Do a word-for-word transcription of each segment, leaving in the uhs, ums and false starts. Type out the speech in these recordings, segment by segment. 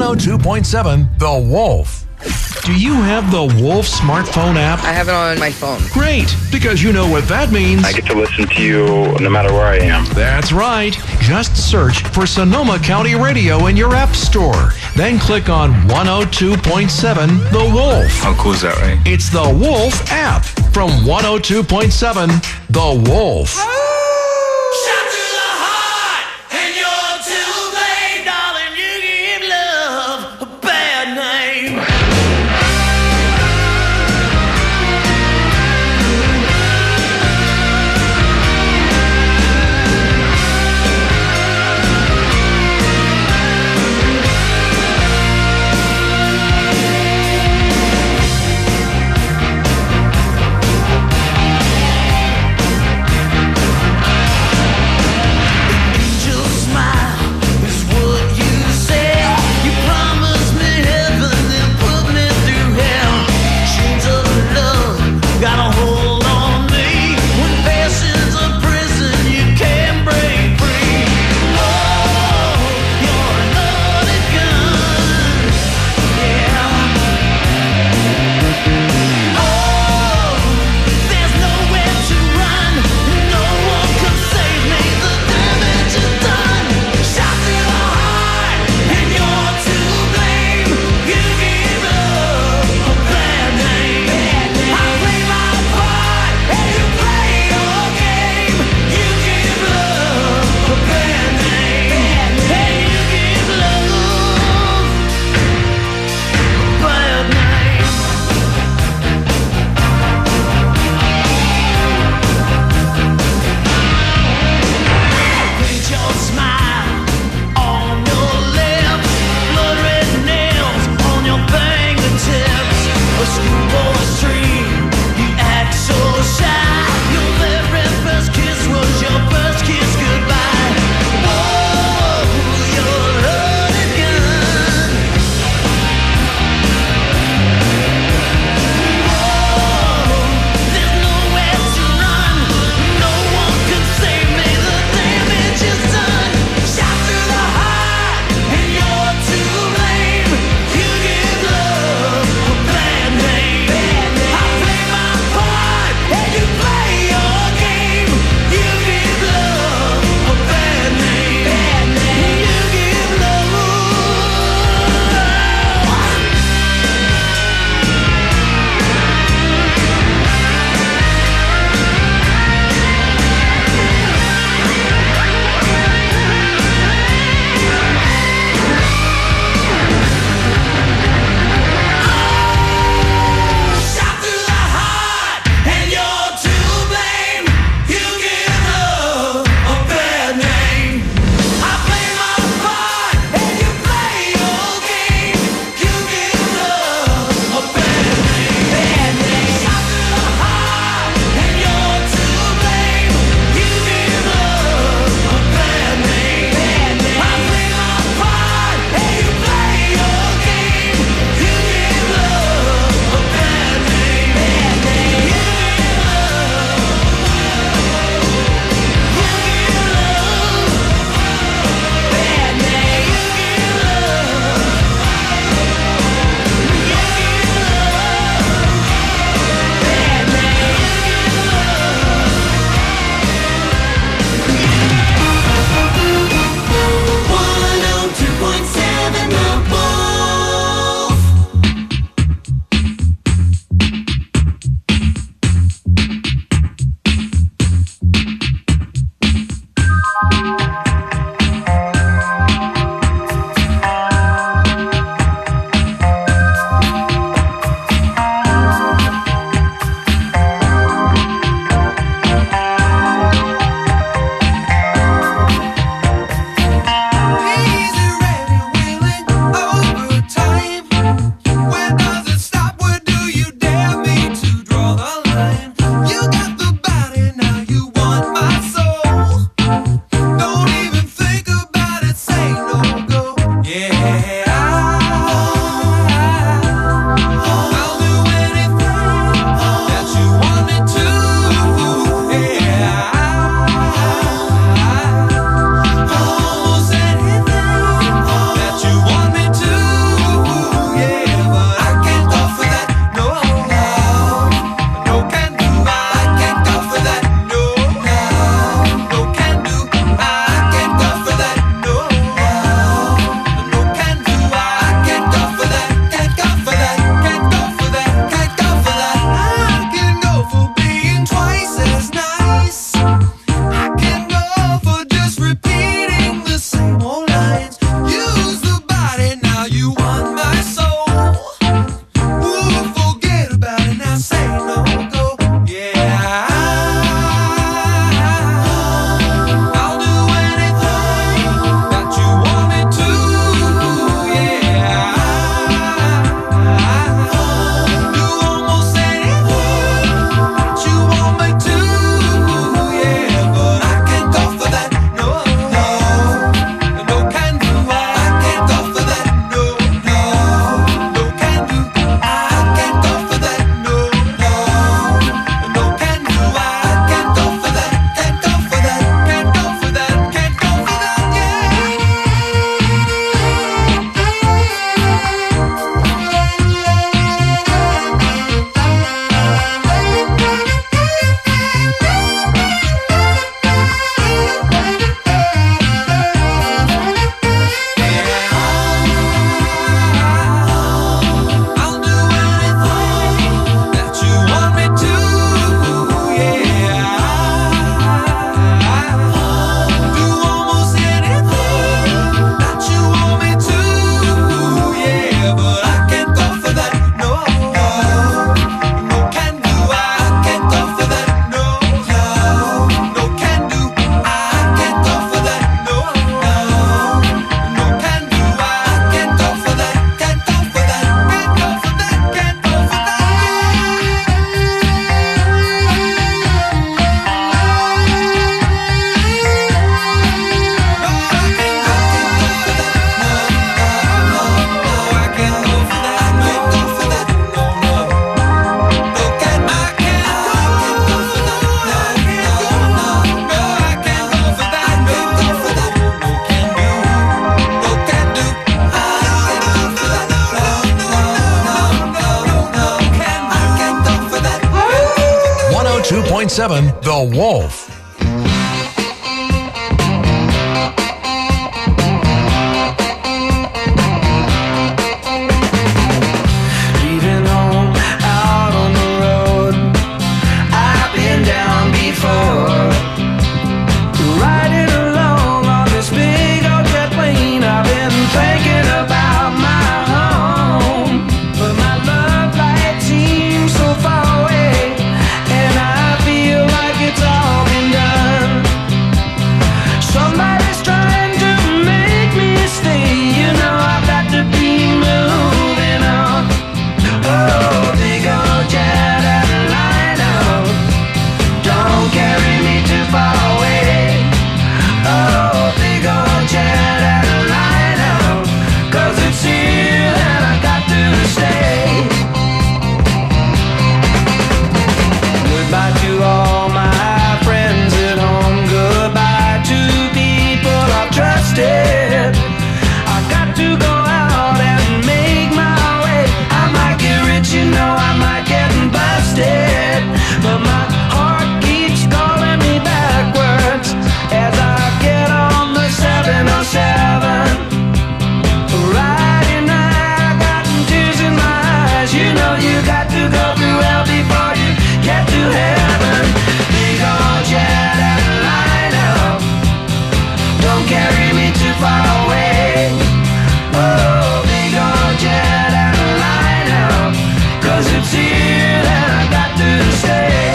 oh two point seven The Wolf. Do you have the Wolf smartphone app? I have it on my phone. Great, because you know what that means. I get to listen to you no matter where I am. That's right. Just search for Sonoma County Radio in your app store. Then click on one oh two point seven The Wolf. How cool is that, right? It's the Wolf app from one oh two point seven The Wolf. To point seven The Wolf. Leaving home out on the road, I've been down before. Riding along on this big old jet plane, I've been thinking about my home, but my love light seems so far away, and I feel like it's all been done. Somebody's trying to make me stay, you know I've got to be moving on. Oh, big old jet airliner, don't carry me too far away. Oh, big old jet airliner, 'cause it's here and I got to stay. Goodbye to all my friends at home, goodbye to people I've trusted. I got to go out and make my way. I might get rich, you know, I might get busted, but my heart keeps calling me backwards as I get on the seven oh seven. Friday night, I got tears in my eyes. You know you got to go through hell before you get to heaven. Big old jet airliner, don't carry me too far away. Oh, big old jet airliner, 'cause it's here and I got to stay.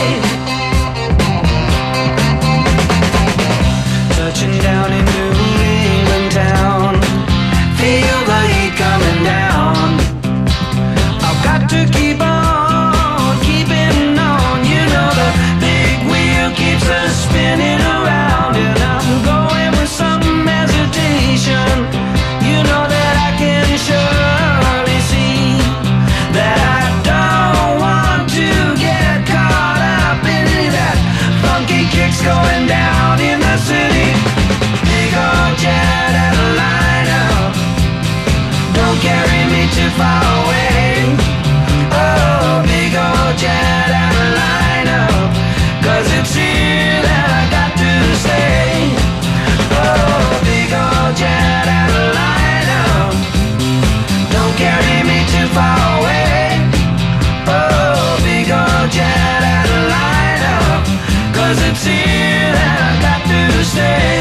Touching down in New England town, feel the heat coming down. I've got to keep on keeping on, you know the big wheel keeps us spinning around, and I'm going with some hesitation. You know that I can surely see that I don't want to get caught up in any of that funky kicks going down in the city. Big old jet airliner, don't carry me too far away. Oh, big old jet airliner, 'cause it's here that I got to stay. Oh, big old jet airliner, don't carry me too far away. Oh, big old jet airliner, 'cause it's here that I got to stay.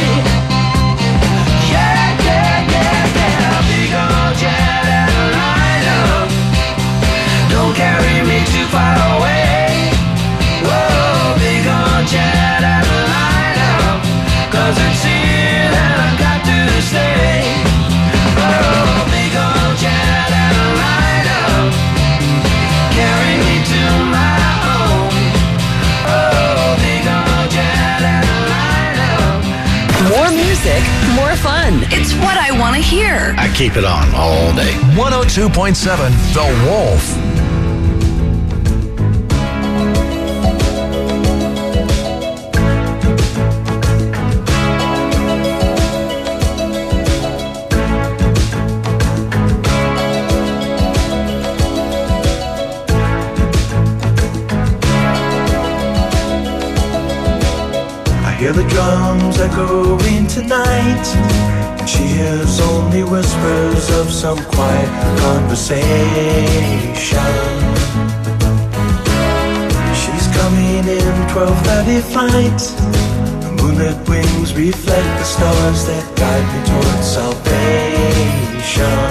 Yeah, yeah, yeah, yeah, big old jet airliner, don't carry me too far away. Whoa, big old jet airliner, 'cause it's here that I got to stay. Oh, big old jet airliner, carry me to my home. Oh, big old jet airliner. More music, more fun. It's what I want to hear. I keep it on all day. one oh two point seven The Wolf. I hear the drums echoing tonight, and she hears only whispers of some quiet conversation. She's coming in twelve thirty flight. The moonlit wings reflect the stars that guide me towards salvation.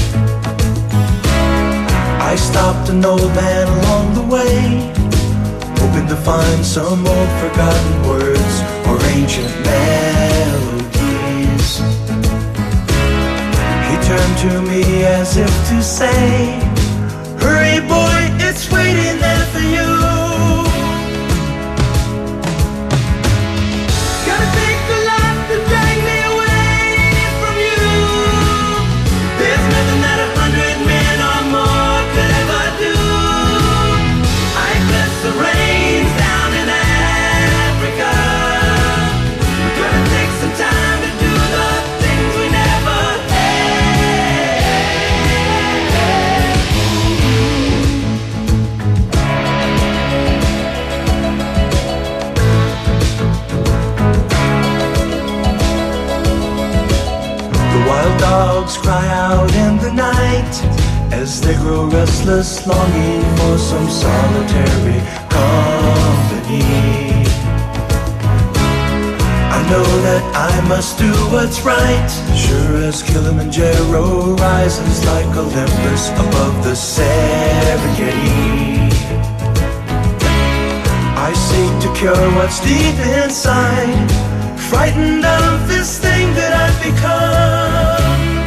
I stopped an old man along the way, hoping to find some old forgotten words or ancient melodies. He turned to me as if to say, hurry boy, it's waiting there for you. Gotta take a lot to drag me away from you. There's nothing that a hundred men or more could ever do. I bless the rains down in Africa. We're gonna take some time to do the things we never had. dogs cry out in the night as they grow restless, longing for some solitary company. I know that I must do what's right, sure as Kilimanjaro rises like Olympus above the Serengeti. I seek to cure what's deep inside, frightened of this thing that I've become.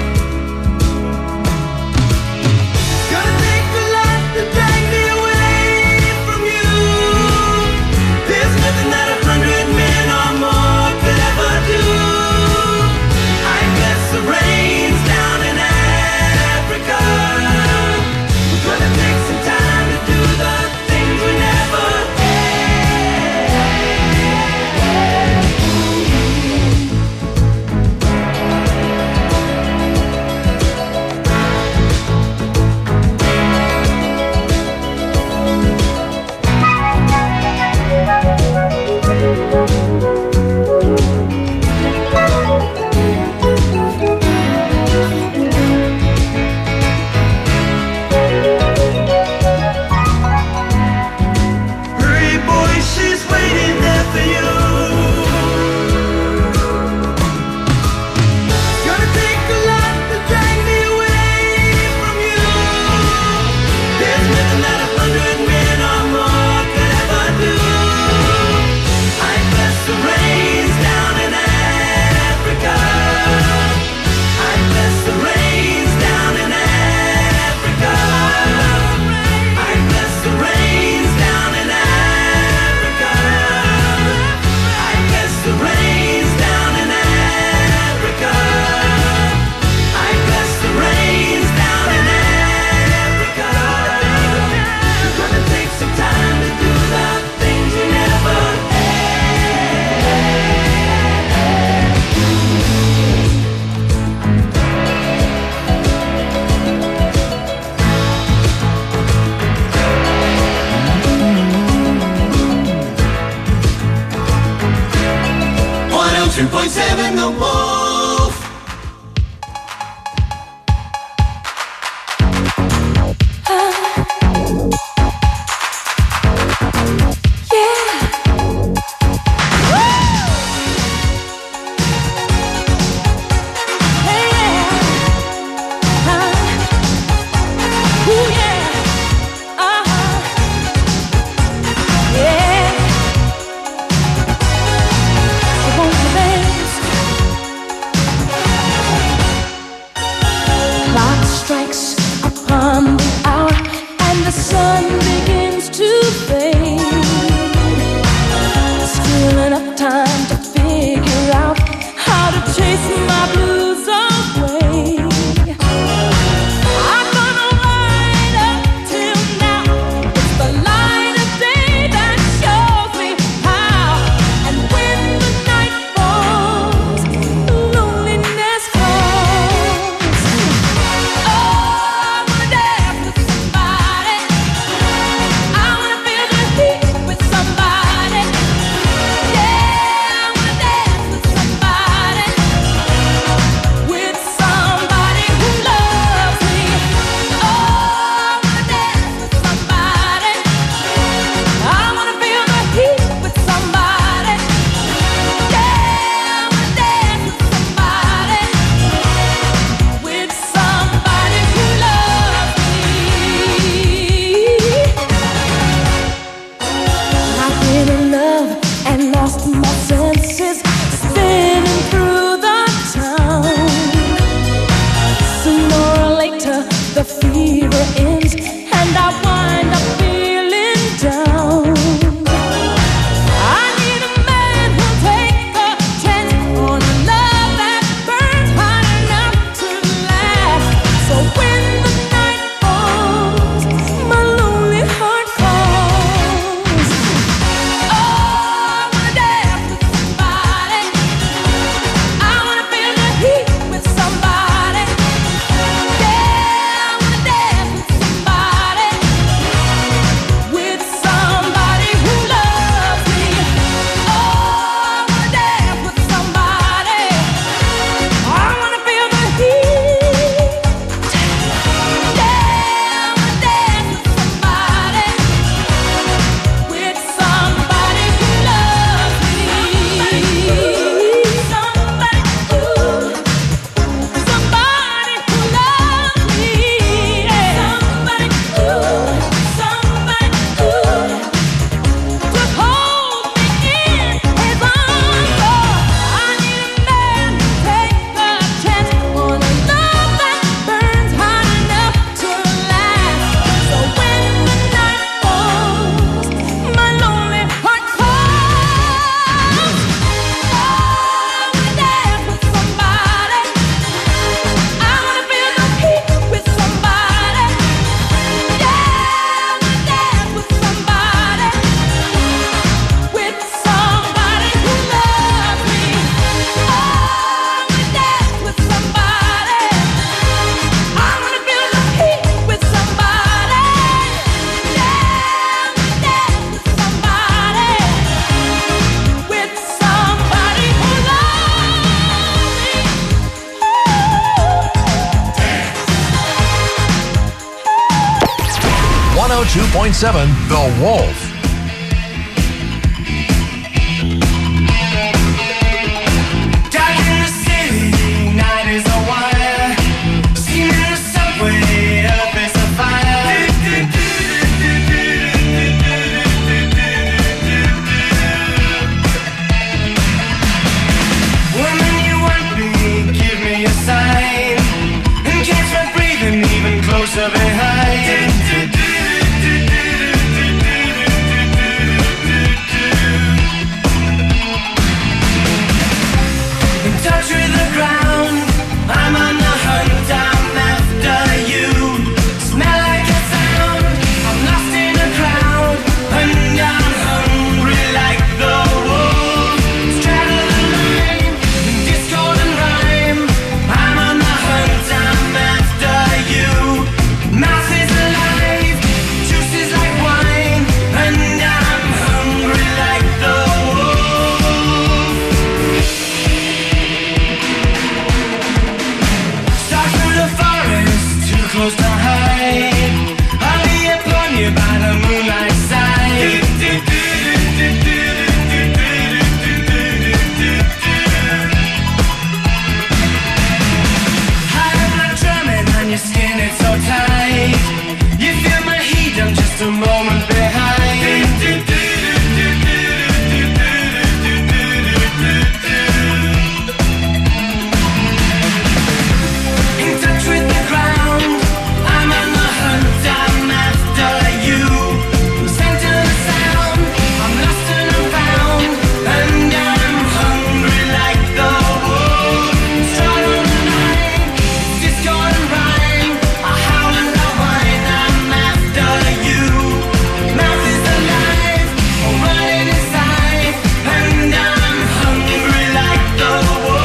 Gonna take a lot to drag me away from you. There's nothing that a hundred men or more could ever do. I guess the rain's down in Africa. We're gonna take some time to do the things we never oh two point seven The Wolf. Closer behind. In touch with the ground, I'm on the hunt, I'm after you. Smell like a sound, I'm lost in a crowd, and I'm hungry like the wolf. Straddle the line, discord and rhyme. I'm on the hunt, I'm after you. Mouth is alive, juice is like wine, and I'm hungry like the wolf. Stalk through the forest, too close to hide. I'll be upon you by the moonlight side. I'm not drumming on your skin, it's so tight. You feel my heat, I'm just a moment behind. In touch with the ground, I'm on the hunt, I'm after you. Scent of the sound, I'm lost and I'm found, and I'm hungry like the wolf. Strong on the line, discord and rhyme. I howl and I whine, I'm after you. Mouth is alive, I'm running inside, and I'm hungry like the wolf.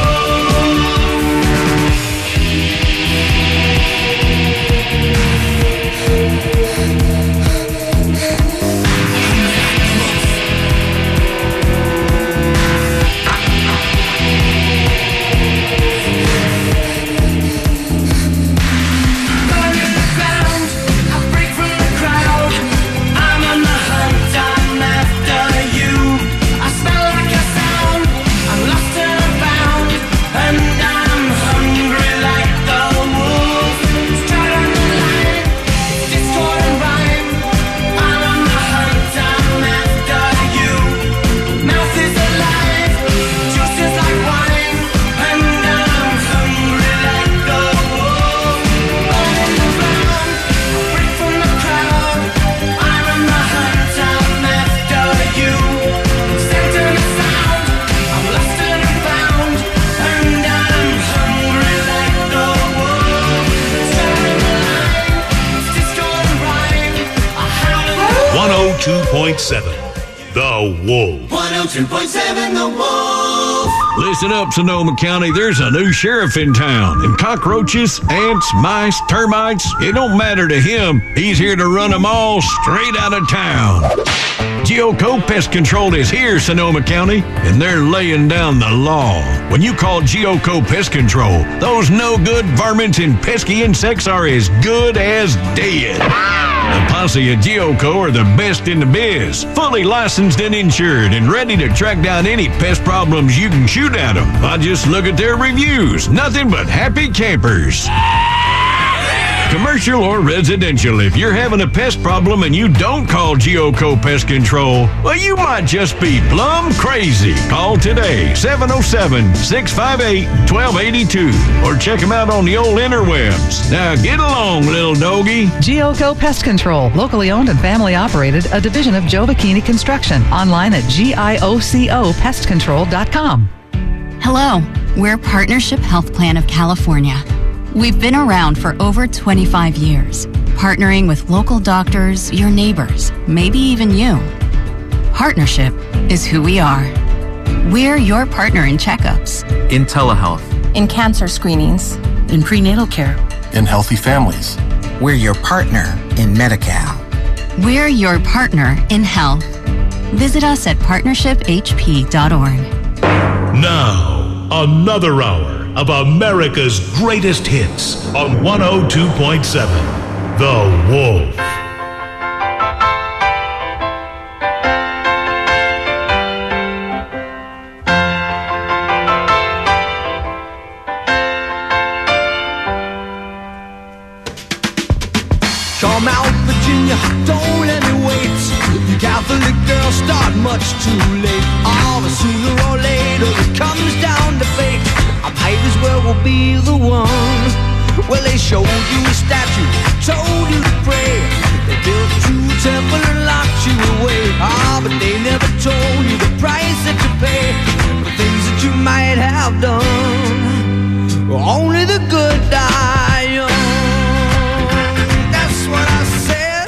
Burn in the ground, I break from the crowd. I'm on the hunt, I'm after you. I smell like a sound, I'm lost and I'm found, and I'm hungry like the wolf. Straight on the line, discord and rhyme. I'm on the hunt, I'm after you. Mouth is alive, juice is like wine, and I'm hungry like the wolf. Burn in the ground, break from the crowd. I'm on the hunt, I'm after you. Scent of the sound, I'm lost and I'm found, and I'm hungry like the wolf. Straight on the line, discord and rhyme. I howl and one oh two point seven The Wolf. one oh two point seven The Wolf. Listen up, Sonoma County. There's a new sheriff in town. And cockroaches, ants, mice, termites, it don't matter to him. He's here to run them all straight out of town. Geoco Pest Control is here, Sonoma County, and they're laying down the law. When you call Geoco Pest Control, those no-good varmints and pesky insects are as good as dead. The posse at Geoco are the best in the biz, fully licensed and insured, and ready to track down any pest problems you can shoot at them. I just look at their reviews. Nothing but happy campers. Commercial or residential, if you're having a pest problem and you don't call Geoco Pest Control, well, you might just be plumb crazy. Call today, seven oh seven, six five eight, one two eight two, or check them out on the old interwebs. Now get along, little doggy. Geoco Pest Control, locally owned and family operated, a division of Joe Bikini Construction. Online at G I O C O pest control dot com. Hello, we're Partnership Health Plan of California. We've been around for over twenty-five years, partnering with local doctors, your neighbors, maybe even you. Partnership is who we are. We're your partner in checkups, in telehealth, in cancer screenings, In prenatal care, in healthy families. We're your partner in Medi-Cal. we're your partner in health. Visit us at partnership h p dot org. Now, another hour of America's greatest hits on one oh two point seven The Wolf. Come out, Virginia, don't let me wait. You Catholic girls start much too late. Oh, but sooner or later it comes down to fate. I might as well will be the one. Well, they showed you a statue, told you to pray. They built you a temple and locked you away. Ah, but they never told you the price that you pay for things that you might have done. Only the good die young. That's what I said.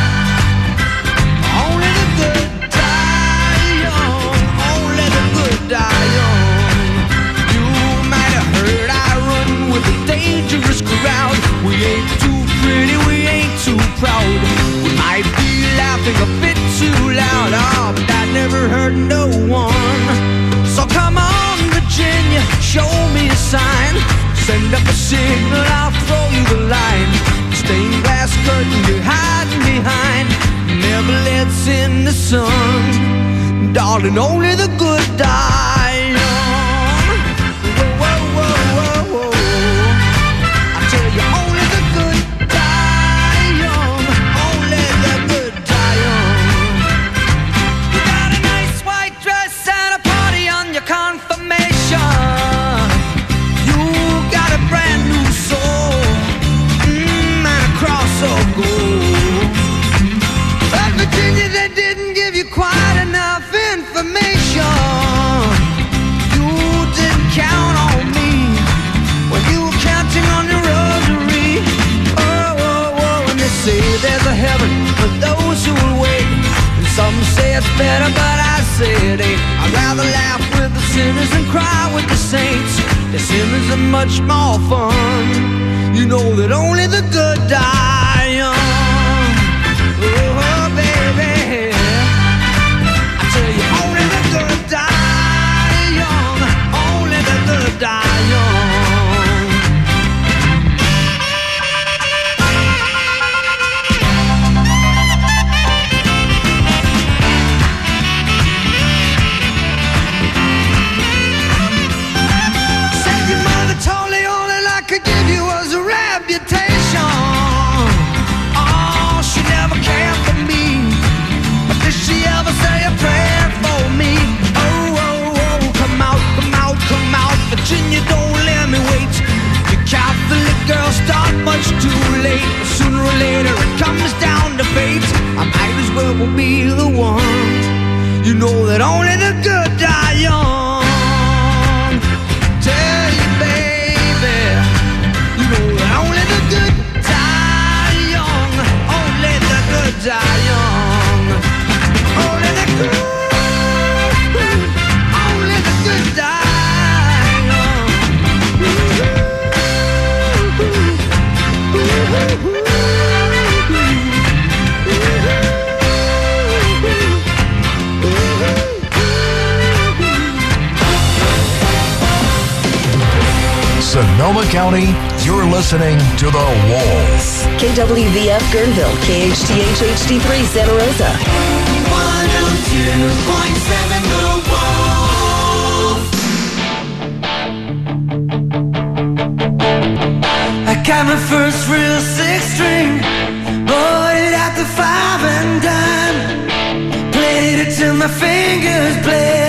Only the good die young. Only the good die young. You might have heard I run with a dangerous crowd. We ain't too pretty, we ain't too proud. We might be laughing a bit too loud. Oh, but that never hurt no one. So come on, Virginia, show me a sign. Send up a signal, I'll throw you the line. Stained glass curtain you're hiding behind never lets in the sun. Darling, only the good die young. Whoa, whoa, whoa, whoa, whoa. I tell you, only the good die young. Only the good die young. You got a nice white dress and a party on your confirmation. You got a brand new soul, mm, and a cross of gold. But Virginia, they didn't give you quite enough information. You didn't count on me when you were counting on your rosary. Oh, oh, oh, and they say there's a heaven for those who will wait. And some say it's better, but I say it ain't. I'd rather laugh with the sinners and cry with the saints. The sinners are much more fun. You know that only the good die young. Oh, baby, I tell you, only the good die young. Only the good die young. Said your mother told the only I could give you was a reputation. Oh, she never cared for me, but did she ever say a prayer for me? Oh, oh, oh, come out, come out, come out, Virginia, don't let me wait. You Catholic girls start much too late. Sooner or later it comes down to fate. I might as well be the one. You know that only the good die young. Tell you, baby, you know that only the good die young. Only the good die young. Only the good, only the good die young. Sonoma County, you're listening to The Wolf. K W V F Guerneville, K H T H H D three Santa Rosa. one oh two point seven The Wolf. I got my first real six string, bought it at the five and dime, played it till my fingers bled.